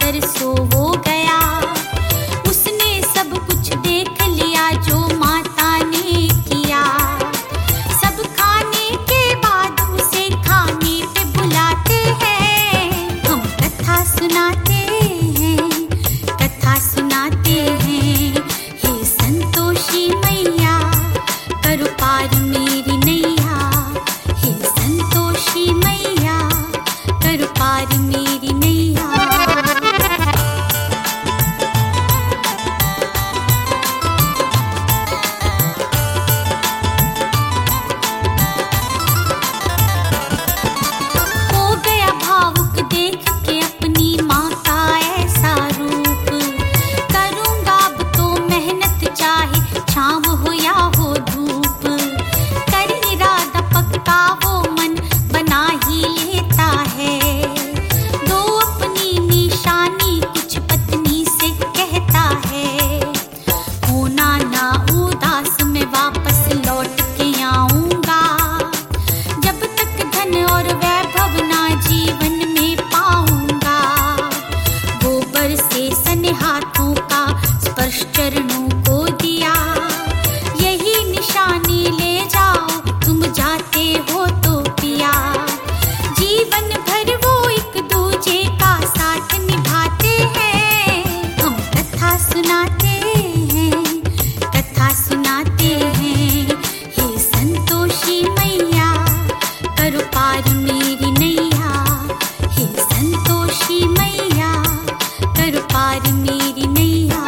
कर सो वो गया। उसने सब कुछ देख लिया जो माता ने किया। सब खाने के बाद उसे खाने पे बुलाते हैं। हम कथा सुनाते हैं, कथा सुनाते हैं। हे संतोषी मैया करो पार मेरी नैया। हे संतोषी मैया करो पार मेरी नैया। हो गया भावुक देख के अपनी माँ का ऐसा रूप। करूँगा अब तो मेहनत चाहे छाँव हो या हो धूप। कर इरादा पक्का वो मन बना ही लेता है। दो अपनी निशानी कुछ पत्नी से कहता है। होना ना उदास मैं वापस लौट के आऊंगा। जब तक धन और वैभव ना जीवन में पाऊंगा। गोबर से सने हाथों का स्पर्श चरणों को दिया। यही निशानी ले जाओ तुम जाते हो तो पिया। जीवन भर वो एक दूजे का साथ निभाते हैं। हम कथा सुनाते हैं, कथा सुनाते हैं। हे संतोषी मैया करो पार मेरी नैया। हे संतोषी मैया करो पार मेरी नैया।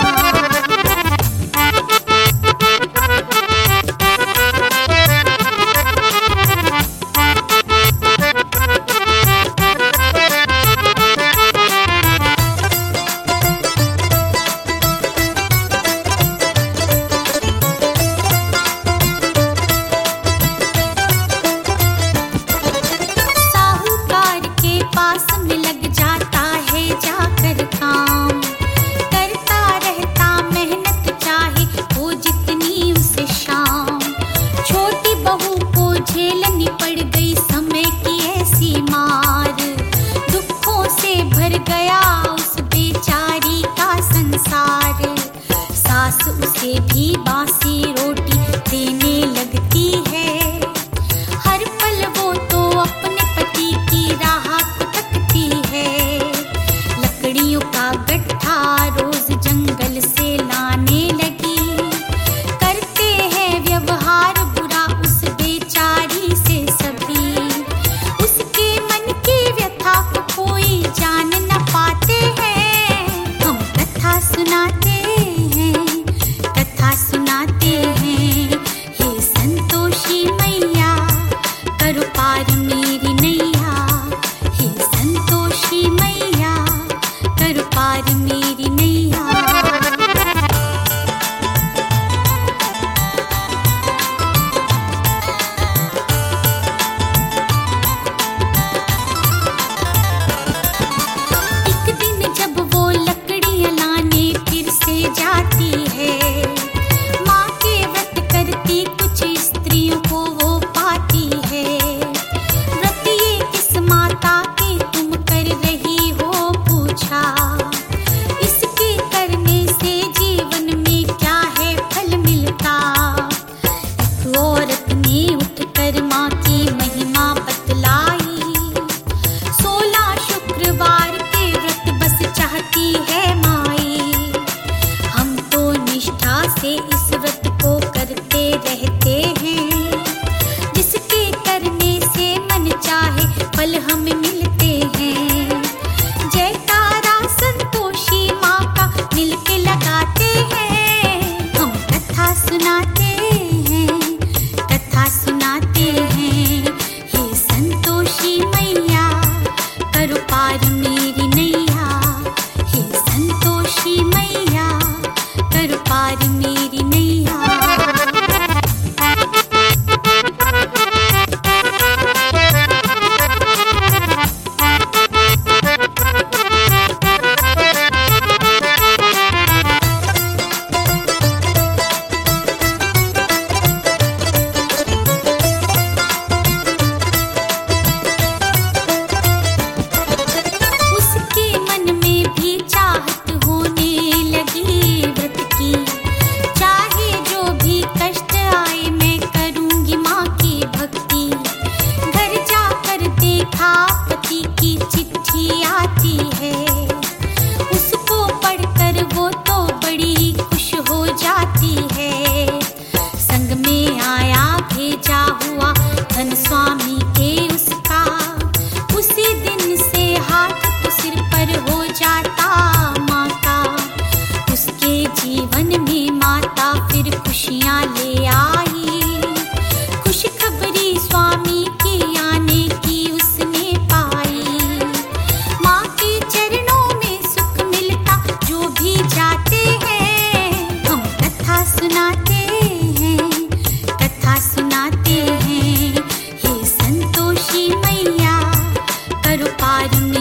साहूकार के पास में लग जाता है जाकर काम। करता रहता मेहनत चाहे हो जितनी उसे शाम। छोटी बहू को झेलनी पड़ गई समय की ऐसी मार। दुखों से भर गया उस बेचारी का संसार। सास उसे भी बासी रोटी देने लगती है। हर पल वो तो अपने पति की राह को तकती है। लकड़ियों का गट्ठा रोज जंगल से लाने लगी। करते हैं व्यवहार बुरा उस बेचारी से सभी। उसके मन की व्यथा को कोई जान न पाते हैं। हम कथा सुनाते हैं, कथा सुनाते हैं। हे संतोषी मैया करो पार मेरी नैया। हे संतोषी मैया करो पार मेरी नैया। एक दिन जब वो लकड़ियाँ लाने फिर से जाती है। माँ के व्रत करती कुछ स्त्रियों को वो पाती है। व्रत ये किस माता के तुम कर रही हो पूछा। इसके करने से जीवन में क्या है फल मिलता। एक औरत ने उठकर माँ की महिमा बतलाई। 16 शुक्रवार के व्रत बस चाहती है माई। हम तो निष्ठा से इस व्रत को करते रहते हैं। जिसके करने से मन चाहे फल हमें मिलते हैं। जयकारा संतोषी माँ का मिलके लगाते हैं। हम कथा सुनाते हैं, कथा सुनाते हैं। हे संतोषी मैया करो पार मेरी नैया। हे संतोषी मैया करो पार मेरी नैया। प्यार में